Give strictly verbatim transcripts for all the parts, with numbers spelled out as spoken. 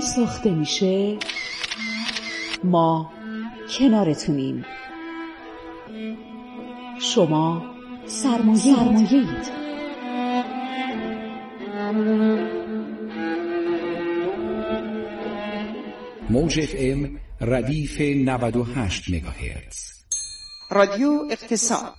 ساخته میشه ما کنارتونیم. شما سرمایه سرمایه‌اید. موج اف ام ردیف نود و هشت مگاهرتز. رادیو اقتصاد.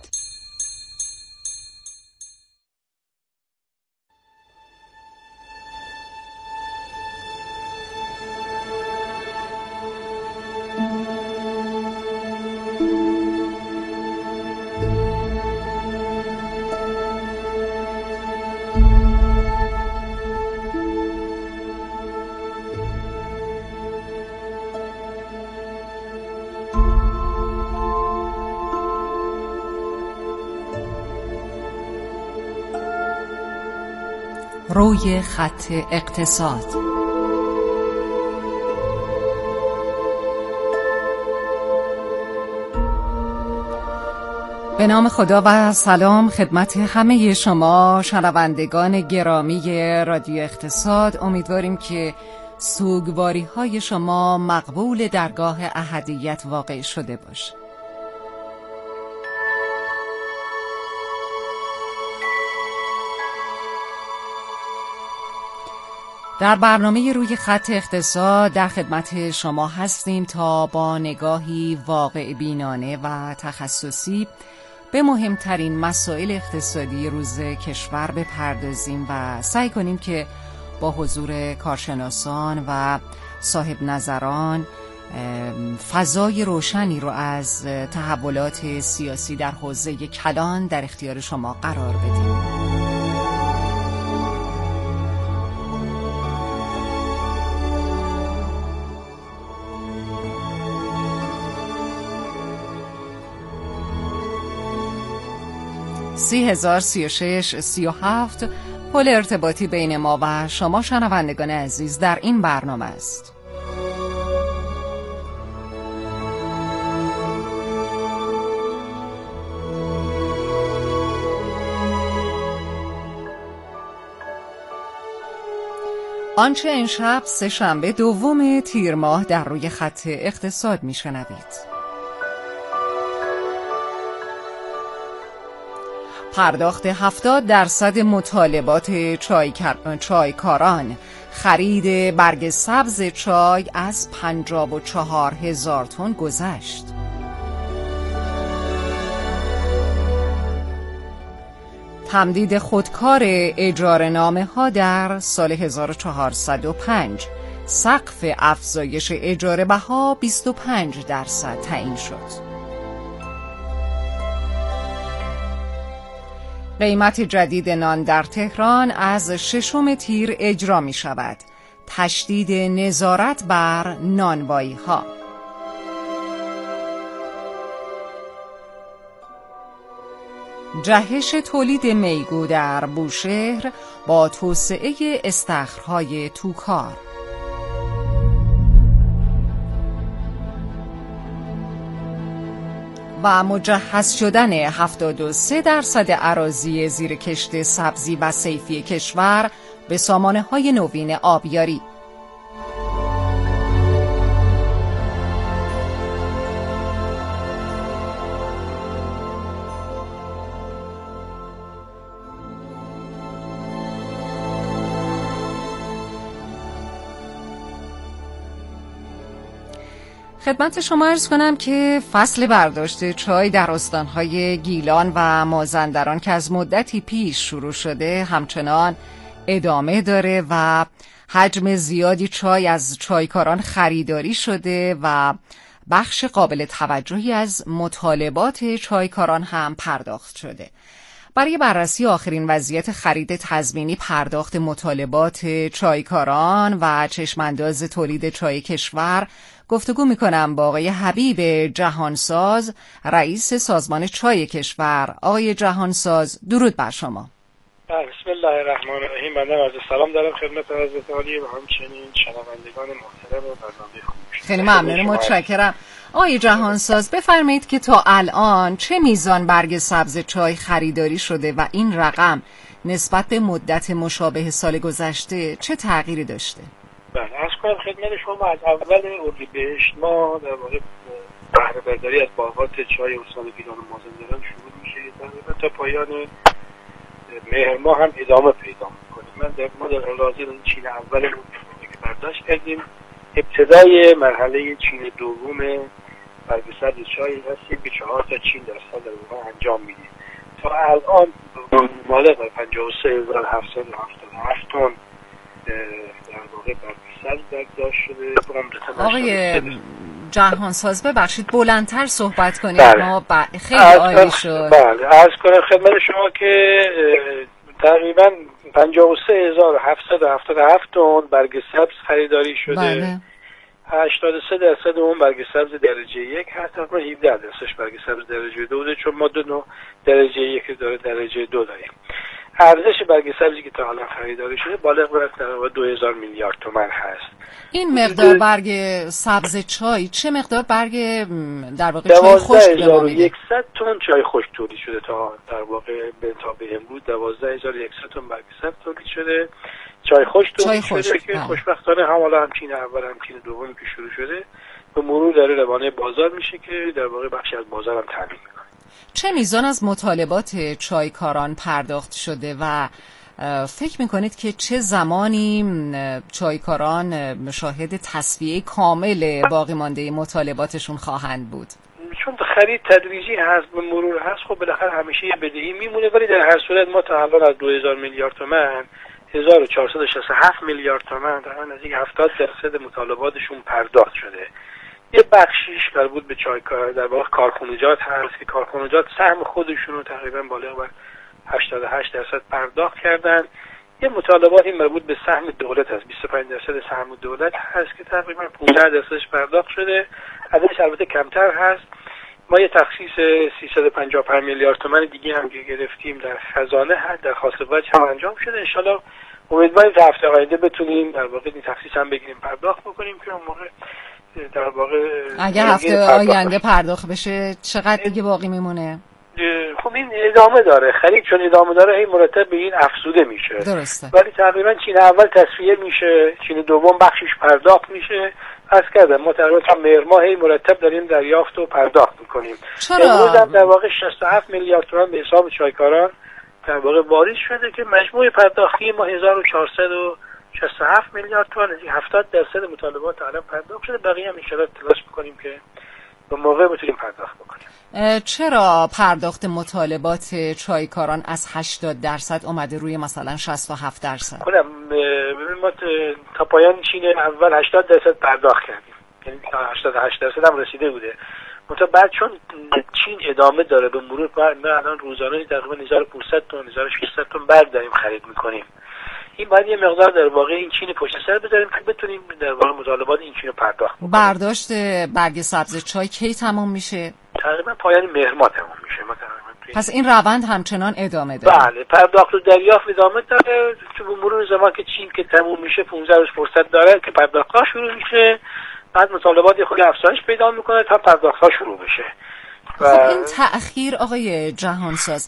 روی خط اقتصاد. به نام خدا و سلام خدمت همه شما شنوندگان گرامی رادیو اقتصاد. امیدواریم که سوگواری های شما مقبول درگاه احدیت واقع شده باشه. در برنامه روی خط اقتصاد در خدمت شما هستیم تا با نگاهی واقع بینانه و تخصصی به مهمترین مسائل اقتصادی روز کشور بپردازیم و سعی کنیم که با حضور کارشناسان و صاحب نظران فضای روشنی رو از تحولات سیاسی در حوزه کلان در اختیار شما قرار بدیم. سی هزار سی و شش سی و هفت پل ارتباطی بین ما و شما شنوندگان عزیز در این برنامه است. آنچه امشب سه شنبه دوم تیر ماه در روی خط اقتصاد میشنوید: پرداخت هفتاد درصد مطالبات چایکار... چایکاران، خرید برگ سبز چای از پنجاه و چهار هزار تن گذشت. تمدید خودکار اجاره‌نامه ها در سال هزار و چهارصد و پنج، سقف افزایش اجاره بها بیست و پنج درصد تعیین شد. قیمت جدید نان در تهران از ششم تیر اجرا می شود. تشدید نظارت بر نانوایی ها. جهش تولید میگو در بوشهر با توسعه استخرهای توکار. و مجهز شدن هفتاد و سه درصد اراضی زیر کشت سبزی و صیفی کشور به سامانه‌های نوین آبیاری. خدمت شما عرض کنم که فصل برداشت چای در استانهای گیلان و مازندران که از مدتی پیش شروع شده همچنان ادامه داره و حجم زیادی چای از چایکاران خریداری شده و بخش قابل توجهی از مطالبات چایکاران هم پرداخت شده. برای بررسی آخرین وضعیت خرید تضمینی، پرداخت مطالبات چایکاران و چشمانداز تولید چای کشور گفتگو میکنم با آقای حبیب جهانساز، رئیس سازمان چای کشور. آقای جهانساز، درود بر شما. بسم الله الرحمن الرحیم. بنده عرض سلام دارم خدمت حضرت عالی و همچنین شنوندگان محترم و برنامه خوب. خیلی ممنون، متشکرم. آقای جهانساز، بفرمایید که تا الان چه میزان برگ سبز چای خریداری شده و این رقم نسبت به مدت مشابه سال گذشته چه تغییری داشته؟ بله، عرض کنم خدمت شما از اول اردیبهشت ما در واقع بهره برداری از باغات چای استان گیلان و مازندران شروع میشه تقریبا تا پایان مهر ماه هم ادامه پیدا میکنه. من در ما در حال چین اولمون که برداشت کردیم، ابتدای مرحله چین دوم برگسد چای هستیم که چهار تا چین در سال در واقع انجام میدیم. تا الان بالغ بر پنجاه و سه هزار و هفتصد و هفتاد و هفت تن در واقع برگسد برداشت شده. آقای جهانساز ببخشید بلندتر صحبت کنید. بله. ما ب... خیلی عالی شد. بله عرض کنم خدمت شما که تقریبا پنجاه و سه هزار و هفتصد و هفتاد و هفت تن برگ سبز خریداری شده. بله. هشتاد و سه درصد اون برگ سبز درجه یک هست، تقریبا هفده درصدش برگ سبز درجه دو بوده، چون ما دو نوع درجه یک داره درجه دو داریم. ارزش برگ سبزی که تا الان خریداری شده بالغ بر تقریبا دو هزار میلیارد تومان هست. این مقدار برگ سبز چای چه مقدار برگ در واقع چای خشک به ما میده؟ دوازده هزار و صد تن چای خشک تولید شده تا در واقع به تا به امروز. دوازده هزار و صد تن برگ سبز تولید شده، چای خشک تولید شده که خوشبختانه هم حالا هم چین اول هم چین دومی که شروع شده به مرور داره روانه بازار میشه که در واقع بخشی از بازار هم تامین میکنه. چه میزان از مطالبات چایکاران پرداخت شده و فکر میکنید که چه زمانی چایکاران شاهد تصفیه کامل باقی مانده مطالباتشون خواهند بود؟ چون خرید تدریجی هست، به مرور هست، خب بالاخره همیشه یه بدهی میمونه، ولی در هر صورت ما تا الان از دو هزار میلیارد تومان هزار و چهارصد و شصت و هفت میلیارد تومان تقریبا نزدیک هفتاد درصد مطالباتشون پرداخت شده. یه بخشیش مربوط به چایکار در واقع کارخانجات هست که کارخانجات سهم خودشون رو تقریبا بالغ بر هشتاد و هشت درصد پرداخت کردن. یه مطالباتی مربوط به سهم دولت هست، بیست و پنج درصد سهم دولت هست که تقریبا پانزده درصدش پرداخت شده. عددش البته کمتر هست. ما یه تخصیص سیصد و پنجاه و پنج میلیارد تومان دیگه هم که گرفتیم در خزانه هست، در خواست وجه هم انجام شده. ان شاءالله امیدواریم تا هفته آینده بتونیم در واقع این تخصیص هم بگیریم پرداخت بکنیم که اون موقع در واقع اگر هفته آینده پرداخت بشه چقدر دیگه باقی میمونه؟ خب این ادامه داره، خرید چون ادامه داره هی مرتب به این افزوده میشه. درسته. ولی تقریبا چین اول تصفیه میشه، چین دوم بخشش پرداخت میشه. از کردم ما تقریبا تا مهر ماه هی مرتب داریم دریافت و پرداخت میکنیم. امروز هم در واقع شصت و هفت میلیارد تومان به حساب چایکاران در واقع واریز شده که مجموع پرداختی ما هزار و چهارصد و شصت و هفت میلیارد تومان، از هفتاد درصد مطالبات الان پرداخت شده. بقیه هم ان شاءالله تلاش میکنیم که به موقع بتونیم پرداخت بکنیم. چرا پرداخت مطالبات چایکاران از هشتاد درصد اومده روی مثلا شصت و هفت درصد؟ خودم ببین ما تا پایان چین اول هشتاد درصد پرداخت کردیم، یعنی تا هشتاد و هشت درصد هم رسیده بوده. منتها بعد چون چین ادامه داره به مرور ما الان روزانه تقریبا هزار و پانصد تن هزار و ششصد تن برگ داریم خرید میکنیم. این باید یه مقدار در واقع این چین پشت سر بذاریم که بتونیم در واقع مطالبات این چین رو پرداخت بکنیم. برداشت برگ سبز چای کی تمام میشه؟ تقریبا پایان مهر ماه تمام میشه. ما پس این روند همچنان ادامه داره؟ بله، پرداخت و دریافت ادامه داره. چون به مرور زمان که چین که تموم میشه پانزده روز فرصت داره که پرداخت‌ها شروع میشه، بعد مطالبات خود افزایش پیدا میکنه تا پرداخت‌ها شروع بشه. و خب این تأخیر آقای جهانساز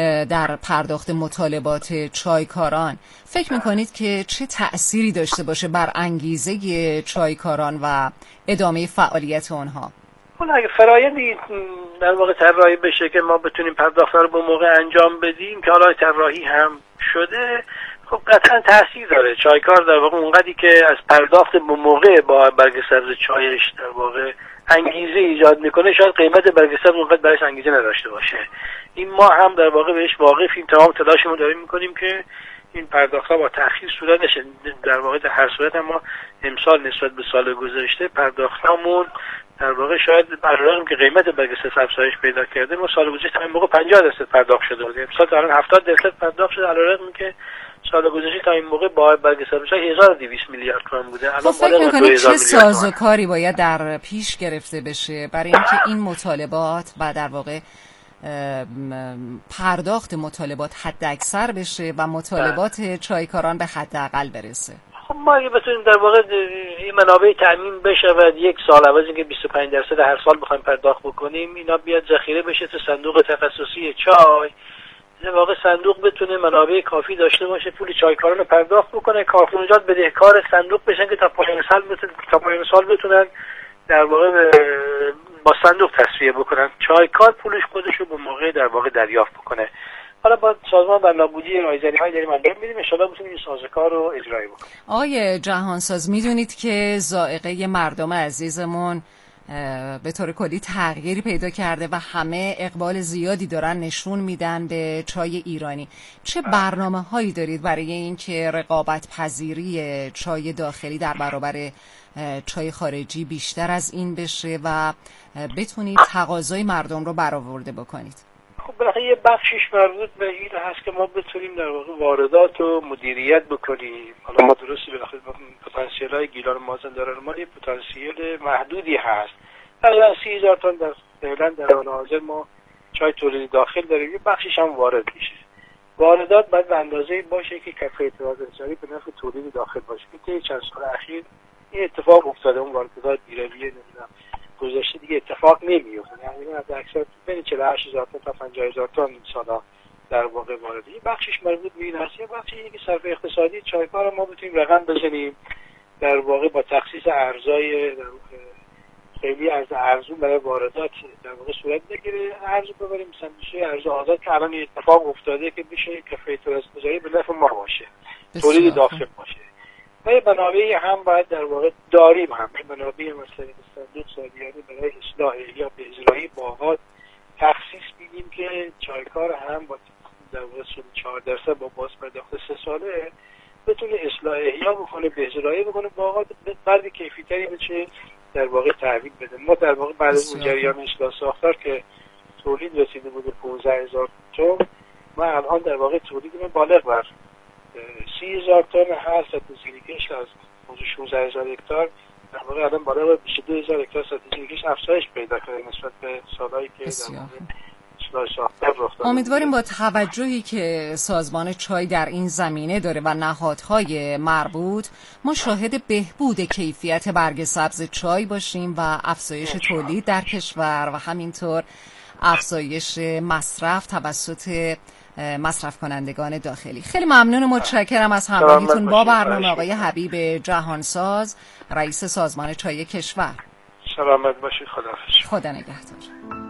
در پرداخت مطالبات چایکاران فکر میکنید که چه تأثیری داشته باشه بر انگیزه چایکاران و ادامه فعالیت اونها؟ حالا اگه فرایندی در واقع طراحی بشه که ما بتونیم پرداخت‌ها رو به موقع انجام بدیم که حالا طراحی هم شده، خب قطعا تاثیر داره. چایکار در واقع اونقدری که از پرداخت به موقع با برگ سبز چایش در واقع انگیزه ایجاد میکنه، شاید قیمت برگ سبز اونقدر برایش انگیزه نداشته باشه. این ما هم در واقع بهش واقفیم، تمام تلاشمون داریم میکنیم که این پرداخت‌ها با تأخیر صورت نشه. در واقع در هر صورت هم ما امسال نسبت به سال گذشته پرداختامون در واقع شاید برای که قیمت برگ سبز افزایش پیدا کرده، ما سال گذشته همین موقع پنجاه درصد پرداخت شده بود، امسال تا الان هفتاد درصد پرداخت شده، علیرغم که سال گذشته تا این موقع با برگ سبز هزار و دویست میلیارد تومان بوده. الان فکر می‌کنید چه سازوکاری باید در پیش گرفته بشه برای اینکه این مطالبات و در واقع پرداخت مطالبات حد اکثر بشه و مطالبات چایکاران به حد اقل برسه؟ خب ما اگه بتونیم در واقع این منابع تامین بشه و یک سال عوض اینکه بیست و پنج درصد هر سال بخوایم پرداخت بکنیم، اینا بیاد ذخیره بشه تو صندوق تخصصی چای، در واقع صندوق بتونه منابع کافی داشته باشه، پول چایکاران رو پرداخت بکنه، کارخونجات بدهکار صندوق بشن که تا پایان سال بتونن تا پایان سال بتونن در واقع با صندوق تصفیه بکنن، چایکار پولش خودش رو به موقع در واقع دریافت بکنه. حالا با سازمان بر نابودی رایزنی‌های داریم انجام میدیم، ان شاءالله بتونیم این سازوکار رو اجرایی بکنیم. آقای جهانساز، میدونید که ذائقه مردم عزیزمون به طور کلی تغییری پیدا کرده و همه اقبال زیادی دارن نشون میدن به چای ایرانی. چه برنامه هایی دارید برای اینکه رقابت پذیری چای داخلی در برابر چای خارجی بیشتر از این بشه و بتونید تقاضای مردم رو برآورده بکنید؟ خب بالاخره یه بخشش مربوط به این هست که ما بتونیم در واقع واردات رو مدیریت بکنیم. حالا ما درسته بالاخره پتانسیل های گیلان و مازندران ما یه پتانسیل محدودی هست. تقریبا سی هزار تن در فعلا در حال حاضر ما چای تولید داخل داریم، یه بخشش هم وارد میشه. واردات باید به اندازه‌ای باشه که کفه اعتراض انسانی به نفع تولید داخل باشه. که چند سال اخیر این اتفاق افتاده، اون واردات بیرویه نمیدونم گذشته دیگه اتفاق نمیفته. یعنی از اکثر بین چهل و هشت هزار تا پنجاه هزار تا این سالا در واقع وارده. این بخشش مربوط به این هست. یه بخشی اینه که صرف اقتصادی چایکار ما بتونیم رقم بزنیم در واقع با تخصیص ارزهای در واقع خیلی ارز ارزون برای واردات در واقع صورت بگیره، ارز ببریم مثلا میشه ارز آزاد که الان اتفاق افتاده که بشه کفه اعتراض گذاری به نفع ما باشه، تولید داخل باشه. و یه منابعی هم باید در واقع داریم، هم منابعی مثلا صندوق سالیانه برای اصلاح یا به اجرایی باغات تخصیص میدیم که چایکار هم با در واقع چهار درصد با باز پرداخت سه ساله بتونه اصلاح احیا بکنه، به اجرایی بکنه، باغات بعد کیفیتری بشه در واقع تحویل بده. ما در واقع بعد از اون جریان اصلاح ساختار که تولید رسیده بود پانزده هزار تن، ما الان در واقع تولیدمون بالغ بر سی هزار تن هست. استراتژیکش از شانزده هزار هکتار در واقع الان بالغ بر بیست و دو هزار هکتار استراتژیکش افزایش پیدا کرده نسبت به سالهایی که امیدواریم با توجهی که سازمان چای در این زمینه داره و نهادهای مربوط ما شاهد بهبود کیفیت برگ سبز چای باشیم و افزایش تولید در کشور و همینطور افزایش مصرف توسط مصرف کنندگان داخلی. خیلی ممنون و متشکرم از همراهیتون با برنامه آقای حبیب جهانساز، رئیس سازمان چای کشور. سلامت باشید. خداحافظ. خدا نگهدار.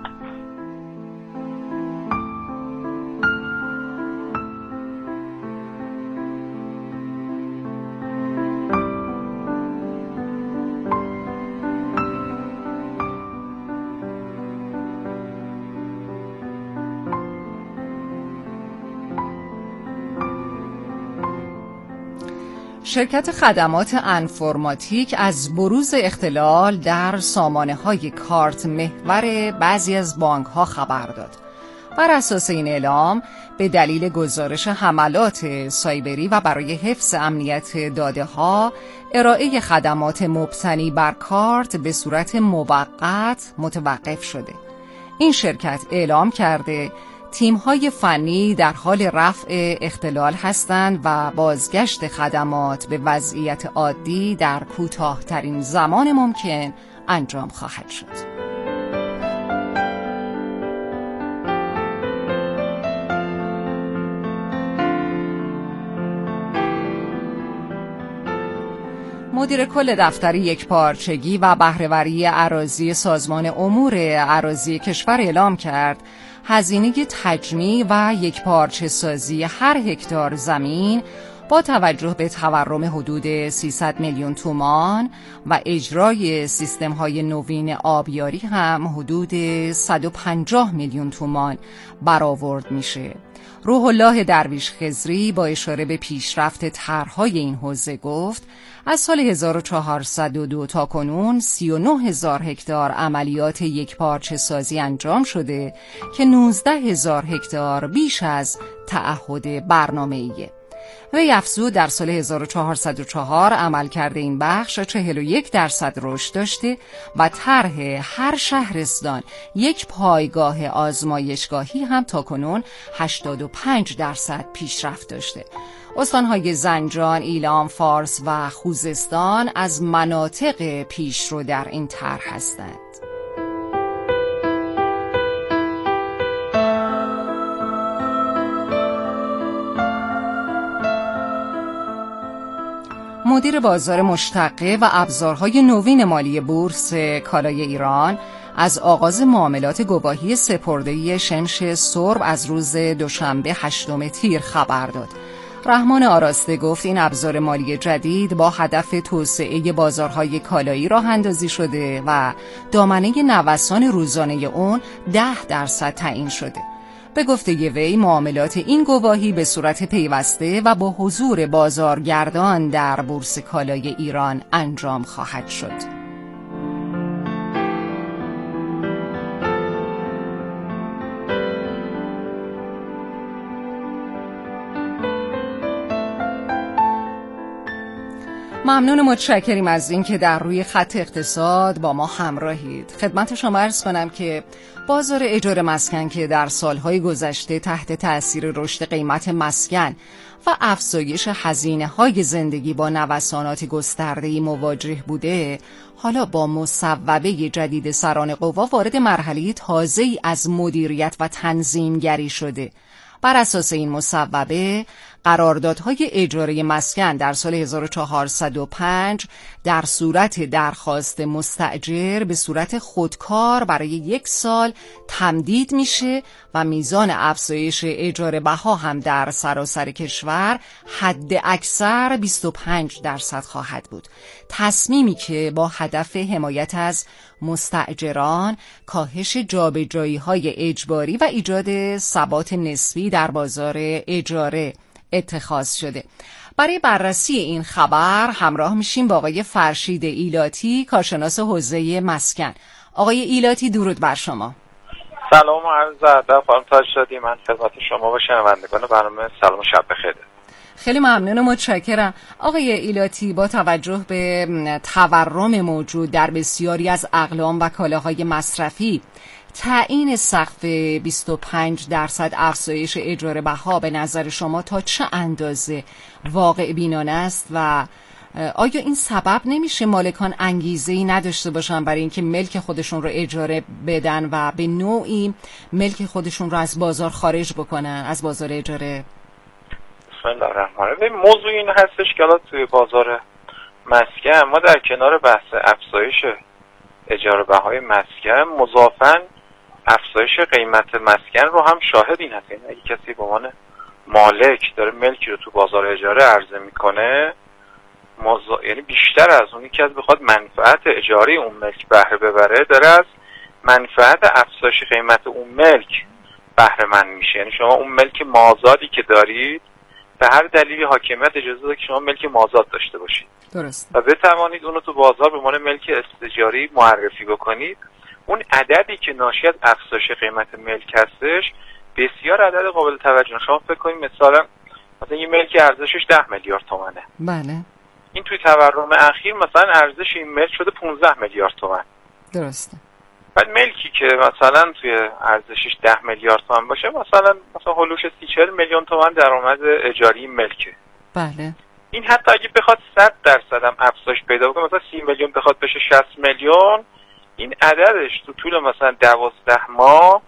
شرکت خدمات انفرماتیک از بروز اختلال در سامانه‌های کارت محور بعضی از بانک‌ها خبر داد. بر اساس این اعلام به دلیل گزارش حملات سایبری و برای حفظ امنیت داده‌ها، ارائه خدمات مبتنی بر کارت به صورت موقت متوقف شده. این شرکت اعلام کرده تیم‌های فنی در حال رفع اختلال هستند و بازگشت خدمات به وضعیت عادی در کوتاه‌ترین زمان ممکن انجام خواهد شد. مدیر کل دفتر یکپارچگی و بهره‌وری اراضی سازمان امور اراضی کشور اعلام کرد هزینه تجمیع و یکپارچه سازی هر هکتار زمین با توجه به تورم حدود سیصد میلیون تومان و اجرای سیستم‌های نوین آبیاری هم حدود صد و پنجاه میلیون تومان برآورد میشه. روح الله درویش خضری با اشاره به پیشرفت طرح‌های این حوزه گفت از سال هزار و چهارصد و دو تا کنون سی و نه هزار هکتار عملیات یکپارچه سازی انجام شده که نوزده هزار هکتار بیش از تعهد برنامه‌ایه. وی افزود در سال هزار و چهارصد و چهار عملکرد این بخش چهل و یک درصد رشد داشته و طرح هر شهرستان یک پایگاه آزمایشگاهی هم تاکنون هشتاد و پنج درصد پیشرفت داشته. استانهای زنجان، ایلام، فارس و خوزستان از مناطق پیشرو در این طرح هستند. مدیر بازار مشتقه و ابزارهای نوین مالی بورس کالای ایران از آغاز معاملات گواهی سپرده‌ای شنش سرب از روز دوشنبه هشتم تیر خبر داد. رحمان آراسته گفت این ابزار مالی جدید با هدف توسعه بازارهای کالایی راه اندازی شده و دامنه نوسان روزانه اون ده درصد تعیین شده. به گفته وی معاملات این گواهی به صورت پیوسته و با حضور بازارگردان در بورس کالای ایران انجام خواهد شد. ممنون و متشکریم از این که در روی خط اقتصاد با ما همراهید. خدمت شما عرض کنم که بازار اجاره مسکن که در سالهای گذشته تحت تأثیر رشد قیمت مسکن و افزایش هزینه‌های زندگی با نوسانات گسترده‌ای مواجه بوده، حالا با مصوبه جدید سران قوا وارد مرحله تازه‌ای از مدیریت و تنظیمگری شده. بر اساس این مصوبه قراردادهای اجاره مسکن در سال هزار و چهارصد و پنج در صورت درخواست مستأجر به صورت خودکار برای یک سال تمدید میشه و میزان افزایش اجاره بها هم در سراسر کشور حد اکثر بیست و پنج درصد خواهد بود. تصمیمی که با هدف حمایت از مستأجران، کاهش جابجایی‌های اجباری و ایجاد ثبات نسبی در بازار اجاره اتخاذ شده. برای بررسی این خبر همراه میشیم با آقای فرشید ایلاتی، کارشناس حوزه مسکن. آقای ایلاتی درود بر شما. سلام و عرض ادب خانم تاج‌زاده، من خدمت شما و شنوندگان برنامه سلام و شب بخیر. خیلی ممنون و متشکرم. آقای ایلاتی، با توجه به تورم موجود در بسیاری از اقلام و کالاهای مصرفی، تعیین سقف بیست و پنج درصد افزایش اجاره بها به نظر شما تا چه اندازه واقع بینانه است و آیا این سبب نمیشه مالکان انگیزه‌ای نداشته باشن برای اینکه ملک خودشون رو اجاره بدن و به نوعی ملک خودشون رو از بازار خارج بکنن، از بازار اجاره؟ بسم الله الرحمن الرحیم. موضوع این هستش که الان توی بازار مسکن ما در کنار بحث افزایش اجاره بهای مسکن مضافاً افزایش قیمت مسکن رو هم شاهد این هست. اگه کسی به عنوان مالک داره ملکی رو تو بازار اجاره عرضه میکنه، مزا... یعنی بیشتر از اونی که از بخواد منفعت اجاره اون ملک بهره ببره، داره از منفعت افزایش قیمت اون ملک بهره مند میشه. یعنی شما اون ملک مازادی که دارید به هر دلیلی حاکمیت اجازه داده که شما ملک مازاد داشته باشید. درست. و بتوانید اونو تو بازار به عنوان ملک استثماری معرفی بکنید. اون عددی که ناشی از افزایش قیمت ملک هستش بسیار عدد قابل توجه. شما فکر کنید مثلا مثلا یه ملک ارزشش ده میلیارد تومانه. بله. این توی تورم اخیر مثلا ارزش این ملک شده پانزده میلیارد تومان. درسته. بعد ملکی که مثلا توی ارزشش ده میلیارد تومان باشه، مثلا مثلا هولوش سی چهل میلیون تومان درآمد اجاری ملکه. بله. این حتی اگه بخواد صد درصد هم افزایش پیدا بکنه، مثلا سی میلیون بخواد بشه شصت میلیون، این عددش تو طول مثلا دوازده ماه،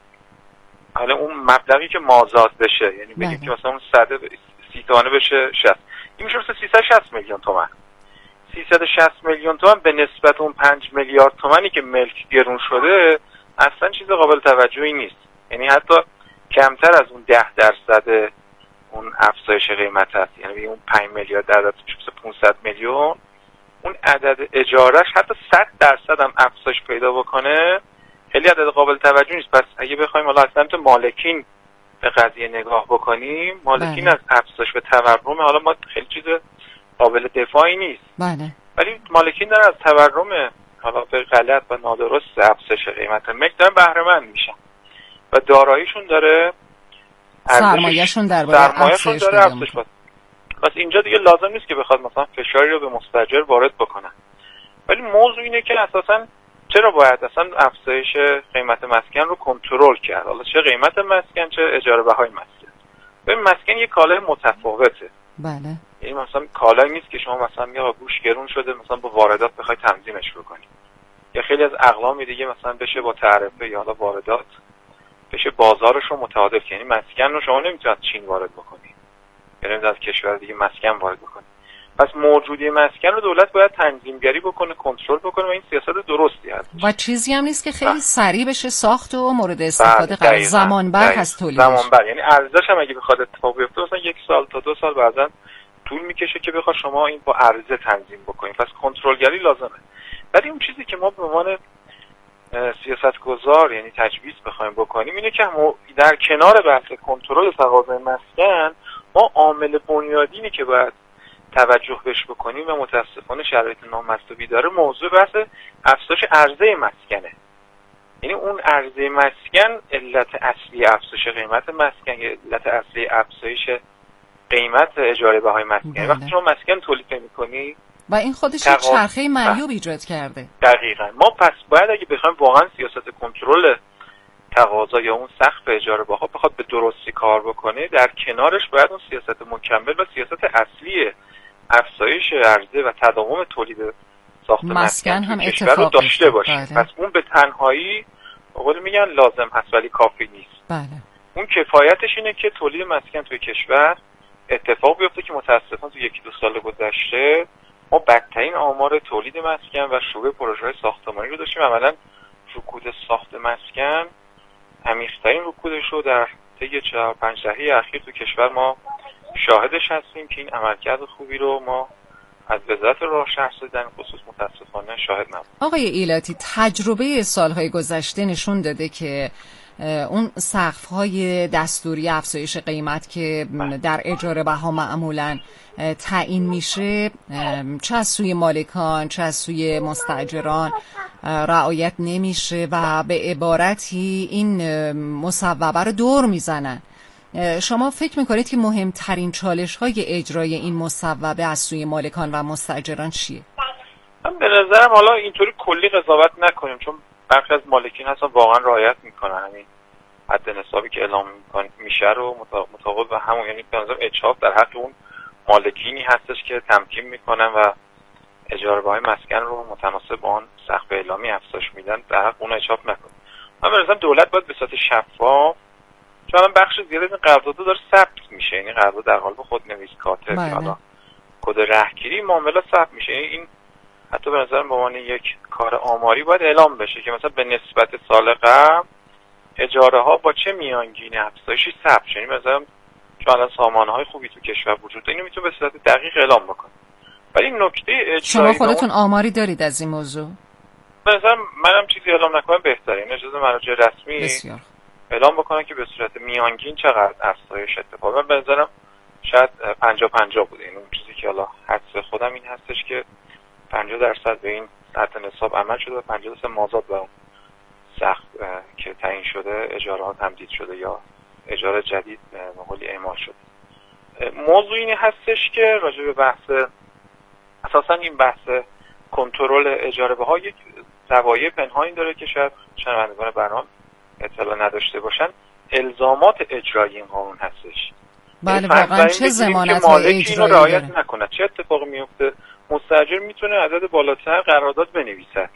حالا اون مبلغی که مازاد بشه، یعنی بگیم که مثلا اون صد سی تومانه بشه شصت، این میشه مثلا سیصد و شصت میلیون تومان. سیصد و شصت میلیون تومان به نسبت اون پنج میلیارد تومانی که ملک گرون شده اصلا چیز قابل توجهی نیست. یعنی حتی کمتر از اون ده درصد اون افزایش قیمت هست. یعنی اون پنج میلیارد عدد میشه پانصد میلیون، اون عدد اجارهش حتی صد درصد هم افزایش پیدا بکنه خیلی عدد قابل توجه نیست. پس اگه بخوایم حالا از سمت مالکین به قضیه نگاه بکنیم، مالکین بله. از افزایش به تورم حالا ما خیلی چیز قابل دفاعی نیست. بله. ولی مالکین دارن از تورم حالا به غلط و نادرست افزایش قیمت ملک دارن بهره مند میشن و داراییشون داره سرمایه‌شون در باید افزایش داره افزایش بده. پس اینجا دیگه لازم نیست که بخواد مثلا فشاری رو به مستاجر وارد بکنن. ولی موضوع اینه که اساساً چرا باید اصلا افزایش قیمت مسکن رو کنترل کرد؟ حالا چه قیمت مسکن چه اجاره بهای مسکن. ببین مسکن یه کالای متفاوته. بله. یعنی مثلا کالایی نیست که شما مثلا یا گوش گرون شده مثلا با واردات بخوای تنظیمش بکنی. یا خیلی از اقلام دیگه مثلا بشه با تعرفه یا حالا واردات بشه بازارش رو متعادل کنی. مسکن رو شما نمیتونید چین وارد بکنی. یعنی از کشور دیگه مسکن وارد بکنی. پس موجودی مسکن رو دولت باید تنظیمگری بکنه، کنترل بکنه و این سیاست درستی هست و چیزی هم نیست که خیلی سریع بشه ساخت و مورد استفاده قرار. زمان بر هست تولیدش. زمان بر، یعنی ارزش هم اگه بخواد اتفاق بیفته مثلا یک سال تا دو سال بعداً طول میکشه که بخواد شما این با عرضه تنظیم بکنید. پس کنترلگری لازمه. ولی اون چیزی که ما به عنوان سیاستگزار یعنی تجویز بخوایم بکنیم اینه که در کنار بحث کنترل تقاضای مسکن ما عامل بنیادینی که باید توجه بهش بکنیم و متاسفانه شرایط نامطلوبی داره موضوع بحث افزایش عرضه مسکنه. یعنی اون عرضه مسکن علت اصلی افزایش قیمت مسکن، علت اصلی افزایش قیمت اجاره بهای مسکن. بله. وقتی شما مسکن تولید می‌کنی و این خودش یک تقا... چرخه معیوب ایجاد کرده. دقیقاً. ما پس باید اگه بخوایم واقعا سیاست کنترل تقاضا یا اون سقف اجاره بها بخواد به درستی کار بکنه، در کنارش باید اون سیاست مکمل و سیاست اصلی افزایش عرضه و تداوم تولید ساخت مسکن, مسکن هم کشور رو داشته باشه. بله. پس اون به تنهایی بقول میگن لازم هست ولی کافی نیست. بله. اون کفایتش اینه که تولید مسکن توی کشور اتفاق بیفته که متاسفانه تو یکی دو سال گذشته ما بدترین آمار تولید مسکن و شروع پروژه‌های ساختمانی رو داشتیم. عملاً رکود ساخت مسکن عمیق‌ترین رکودش رو در طی چهار پنج دهه اخیر تو کشور ما شاهدش هستیم که این عملکرد خوبی رو ما از وزارت راه شهرسازی در خصوص متاسفانه شاهد نبودیم. آقای ایلاتی، تجربه سالهای گذشته نشون داده که اون سقف‌های دستوری افزایش قیمت که در اجاره بها معمولاً تعیین میشه چه از سوی مالکان چه از سوی مستاجران رعایت نمیشه و به عبارتی این مصوبه رو دور میزنن. شما فکر میکنید که مهمترین چالش‌های اجرای این مصوبه از سوی مالکان و مستاجران چیه؟ من به نظرم حالا اینطوری کلی قضاوت نکنیم، چون برخی از مالکین هستن واقعا رعایت میکنن، همین حد نصابی که اعلام میشه رو مطابق و همون، یعنی به نظرم اجحاف در حق اون مالکینی هستش که تمکین میکنن و اجاره بهای مسکن رو متناسب با آن سقف اعلامی افزایش میدن، در حق اون اجحاف نکنه. من به نظرم دولت باید به صورت شفاف، چون الان بخش زیادی این قراردادها داره ثبت میشه، یعنی قرارداد در قالب خودنویس کاتب یا حالا کد رهگیری معامله ثبت میشه، این حتی به نظرم به عنوان یک کار آماری باید اعلام بشه که مثلا به نسبت سال قبل اجاره ها با چه میانگین افزایشی ثبت شد. یعنی مثلا چون الان سامانه های خوبی تو کشور وجود داره، اینو میتونه به صورت دقیق اعلام بکنه. ولی نکته اجرایی، شما خودتون آماری دارید از این موضوع؟ به نظرم منم چیزی اعلام نکنم بهتره. این اجازه مراجع رسمی بسیار اعلام بکنن که به صورت میانگین چقدر افزایش اتفاق. من به نظرم شاید پنجاه پنجاه بوده. این اون چیزی که حالا حدس خودم این هستش که پنجاه درصد به این سطح نصاب عمل شده و پنجاه درصد مازاد به اون سقف که تعیین شده اجاره ها تمدید شده یا اجاره جدید به قولی اعمال شده. موضوع این هستش که راجع به بحث اساسا این بحث کنترل اجاره بها یک زوایای پنهانی داره که شاید شنوندگان برنامه اطلاع نداشته باشن. الزامات اجرایی این قانون هستش. بله واقعا چه ضمانت‌های اجرایی رعایت نکنه چه اتفاقی میفته؟ مستاجر میتونه عدد بالاتر قرارداد بنویسد.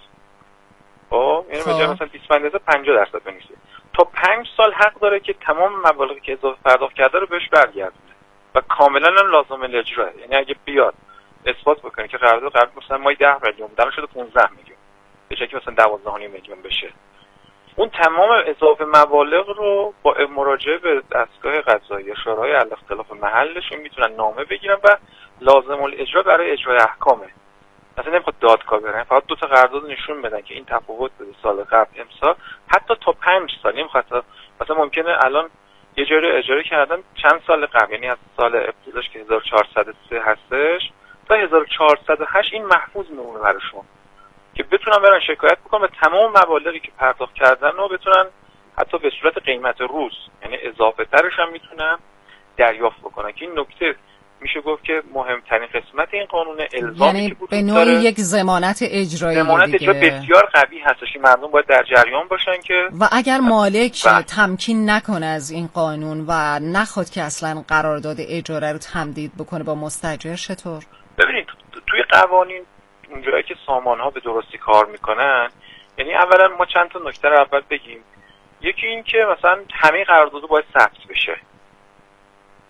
خب یعنی مثلا مثلا بیست و پنج درصد پنجاه درصد بنویسه. تا پنج سال حق داره که تمام مبالغی که اضافه پرداخت کرده رو بهش برگردونه و کاملا هم لازم الاجرا. یعنی اگه بیاد اثبات بکنه که قرارداد قبل مثلا ما ده میلیون بودن شده پانزده میلیون، به جای که مثلا دوازده و نیم میلیون بشه، اون تمام اضافه مبالغ رو با مراجعه به دستگاه قضایی شورای حل اختلاف محلشون میتونن نامه بگیرن و لازم الاجرا برای اجرای احکامه. مثلا نمیخواد دادگاه برن، فقط دو تا قرارداد نشون بدن که این تفاوت بده سال قبل امسال، حتی تا پنج سال. نمیخواد مثلا ممکنه الان یه جای اجاره کردن چند سال قبل، یعنی از سال ابتداش که هزار و چهارصد و سه هستش تا هزار و چهارصد و هشت این محفوظ میمونه براشون که بتونن برن شکایت بکنن و تمام مبالغی که پرداخت کردن رو بتونن حتی به صورت قیمت روز، یعنی اضافه ترش هم میتونن دریافت بکنن. که این نکته میشه گفت که مهمترین قسمت این قانون الزامی یعنی که به نوعی یک ضمانت اجرایی ضمانت دیگه. اجرا بسیار قوی هستش. مردم باید در جریان باشن که و اگر مالک و... تمکین نکنه از این قانون و نخواد که اصلا قرارداد اجاره رو تمدید بکنه با مستاجر چطور؟ ببینید توی قوانین اونجایی که سامان‌ها به درستی کار میکنن، یعنی اولا ما چند تا نکته رو اول بگیم. یکی این که مثلا همه قراردادها باید ثبت بشه.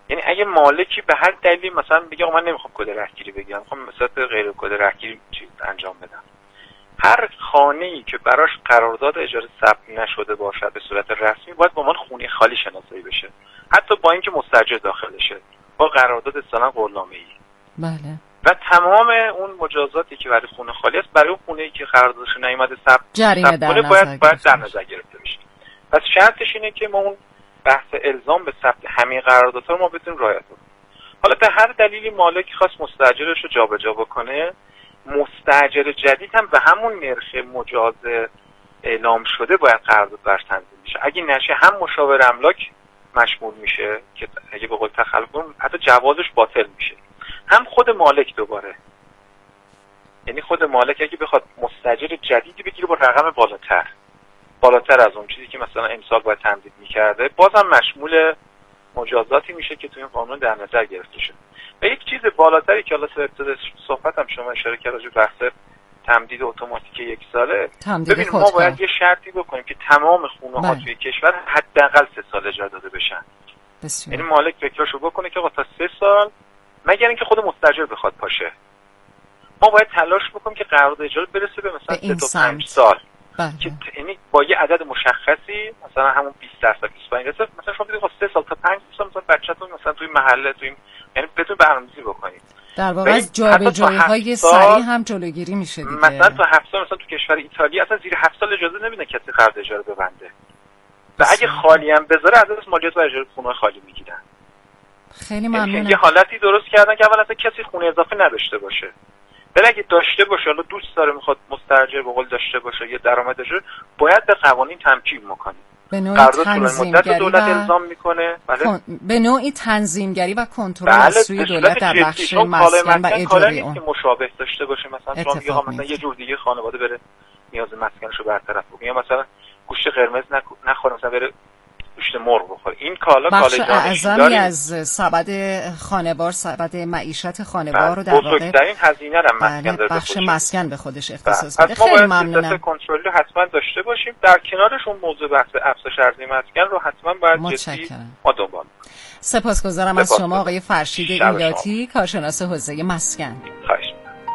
یعنی اگه مالکی به هر دلیلی مثلا بگه من نمیخوام کد رهگیری بگیرم، میخوام مثلا غیر کد رهگیری چیز انجام بدم، هر خانه‌ای که براش قرارداد اجاره ثبت نشده باشد به صورت رسمی باید با من خونه خالی شناسایی بشه، حتی با اینکه مستاجر داخلشه، با قرارداد اصلا قولنامه‌ای. بله. و تمام اون مجازاتی که برای خونه خالی است برای اون خونه‌ای که قراردادش نیامده ثبت جریمه در نظر باید باید در نظر گرفته بشه. پس شرطش اینه که ما اون بحث الزام به ثبت همه قراردادها رو ما بتونیم رعایت کنیم. حالا به هر دلیلی مالک خواست مستاجرش رو جابجا بکنه، مستاجر جدید هم به همون نرخ مجاز اعلام شده باید قرارداد براش تنظیم بشه. اگه نشه هم مشاور املاک مشمول میشه که اگه به قول تخلف کنه حتی جوازش باطل میشه، هم خود مالک دوباره. یعنی خود مالک اگه بخواد مستاجر جدیدی بگیره با رقم بالاتر بالاتر از اون چیزی که مثلا امسال باید تمدید میکرده، بازم مشمول مجازاتی میشه که توی این قانون در نظر گرفته شده. و یک چیز بالاتری که حالا ابتدای صحبت هم شما اشاره کردید راجع به بحث تمدید اتوماتیک یک ساله، ببین ما باید یه شرطی بکنیم که تمام خونه ها توی کشور حداقل سه سال اجاره داده بشن. یعنی مالک فکرشو بکنه که آقا تا سه سال، مگر اینکه خود مستاجر بخواد پاشه، ما باید تلاش بکنیم که قرارداد اجاره برسه به مثلا سه تا پنج سال. که یعنی با یه عدد مشخصی مثلا همون بیست درصد بیست و پنج درصد مثلا شما بگید سه سال تا پنج سال مثلا بچه‌تون مثلا توی محله توی یعنی بتون برنامه‌ریزی بکنید. در واقع از جابجایی‌های سریع هم جلوگیری میشه دیگه. مثلا تا هفت سال مثلا تو کشور ایتالیا اصلا زیر هفت سال اجازه نمیدن کسی قرارداد اجاره ببنده. و اگه خالی هم بذاره از از مالیات و اجاره خونه خالی میگیرن. خیلی ممنونم. یه حالتی درست کردن که اول اصلا کسی خونه اضافه نداشته باشه. ولی اگه داشته باشه، حالا دوست داره میخواد مستاجر به قول داشته باشه یه درآمد داشته، باید به قوانین تمکین بکنه. به نوعی تنظیمگری دولت الزام میکنه. بله. به نوعی تنظیمگری و کنترل بله. از سوی دولت در بخش مسکن و اجاره اون که مشابه داشته باشه. مثلا شما میگه مثلا یه جور دیگه خانواده بره نیاز مسکنشو برطرف کنه، یا مثلا گوشت قرمز نخوره، مثلا بره گوشت مرغ بخوره. این کالا کالا بخش اعظمی از سبد خانوار، سبد معیشت خانوار رو در واقع بزرگترین هزینه رو مسکن داره، بخش مسکن به خودش اختصاص میده. خیلی ممنونم. پس کنترل رو حتما داشته باشیم. در کنارش اون موضوع بحث افزایش ارزش مسکن رو حتما باید جدی ما دنبال. سپاسگزارم از شما آقای فرشید ایلاتی، کارشناس حوزه مسکن. خواهش.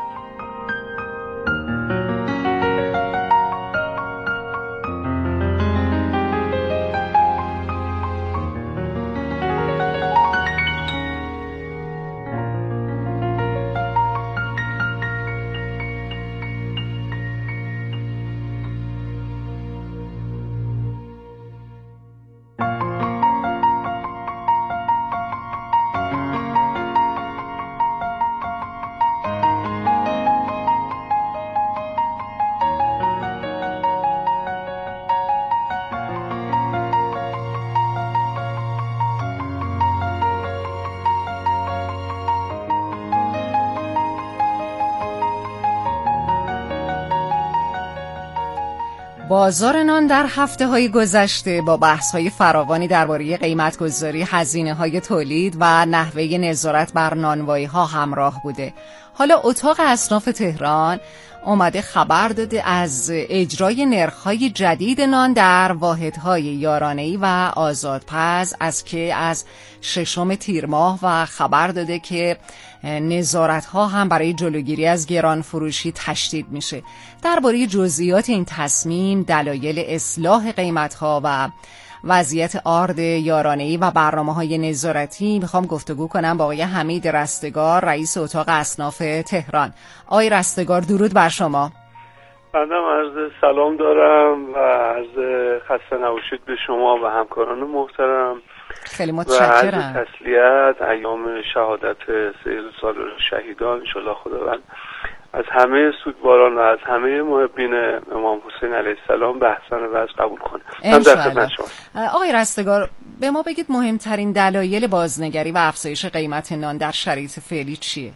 بازار نان در هفته‌های گذشته با بحث‌های فراوانی درباره قیمت‌گذاری، هزینه‌های تولید و نحوه نظارت بر نانوایی‌ها همراه بوده. حالا اتاق اصناف تهران اومده خبر داده از اجرای نرخ‌های جدید نان در واحدهای یارانه‌ای و آزادپز از که از ششم تیر ماه و خبر داده که نظارت‌ها هم برای جلوگیری از گران فروشی تشدید میشه. درباره جزئیات این تصمیم، دلایل اصلاح قیمت‌ها و وضعیت آرد یارانه‌ای و برنامه‌های نظارتی میخوام گفتگو کنم با آقای حمید رستگار، رئیس اتاق اصناف تهران. آقای رستگار درود بر شما. بنده عرض سلام دارم و عرض خسته نباشید به شما و همکاران محترم. خیلی متشکرم. و عرض تسلیت ایام شهادت سید سال شهیدان، انشالله خداوند از همه سوگواران و از همه محبین امام حسین علیه السلام به احسن وضع قبول کنه. انشالله. آقای رستگار به ما بگید مهمترین دلایل بازنگری و افزایش قیمت نان در شرایط فعلی چیه؟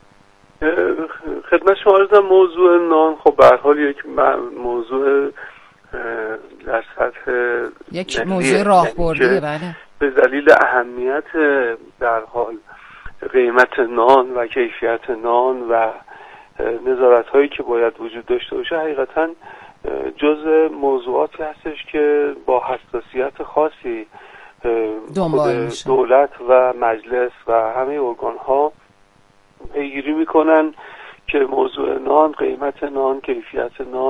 خدمت شما عرضم موضوع نان خب به هر حال یک موضوع در سطح یک موضوع راهبردیه. بله. به دلیل اهمیت در حال قیمت نان و کیفیت نان و نظارت هایی که باید وجود داشته باشه حقیقتا جزء موضوعاتی هستش که با حساسیت خاصی خود دولت و مجلس و همه ارگان ها پیگیری میکنن که موضوع نان، قیمت نان، کیفیت نان